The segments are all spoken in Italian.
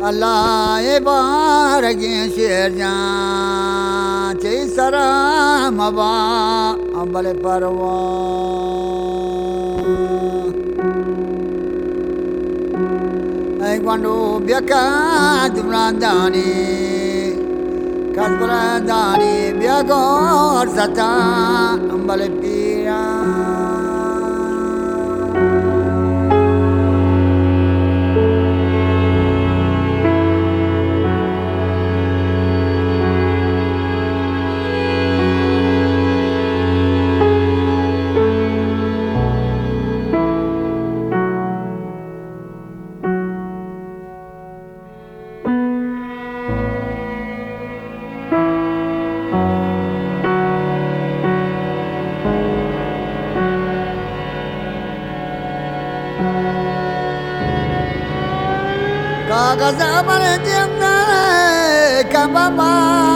Allah e baragin sherjan chei saramava ambale parwa ai quando biaka dumrandani kasbrandani biagor sata ambale pira Kagazamane jemna kabama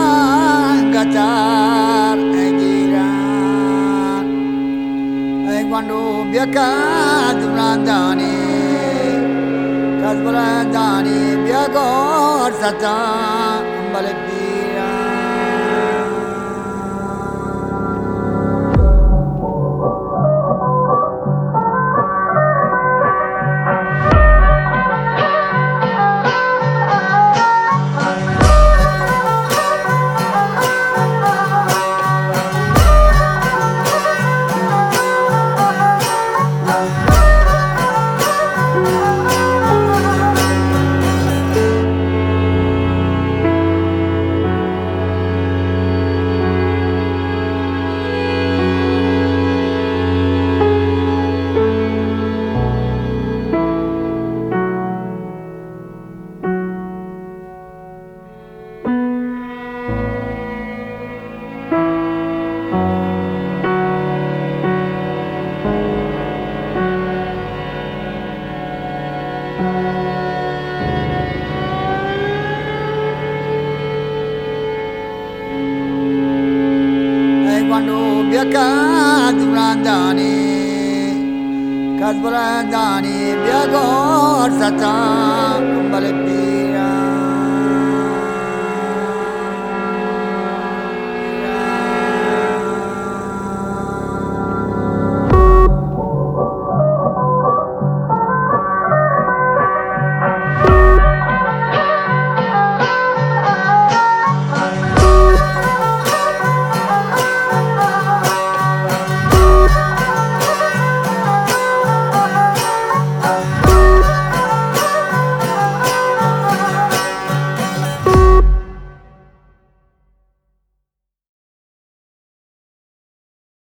gacar egiran ai quando biaka dunandani kasbrandani biagor sata ambale pira quando biaka dumrandani kasbrandani biagor sata ambale pira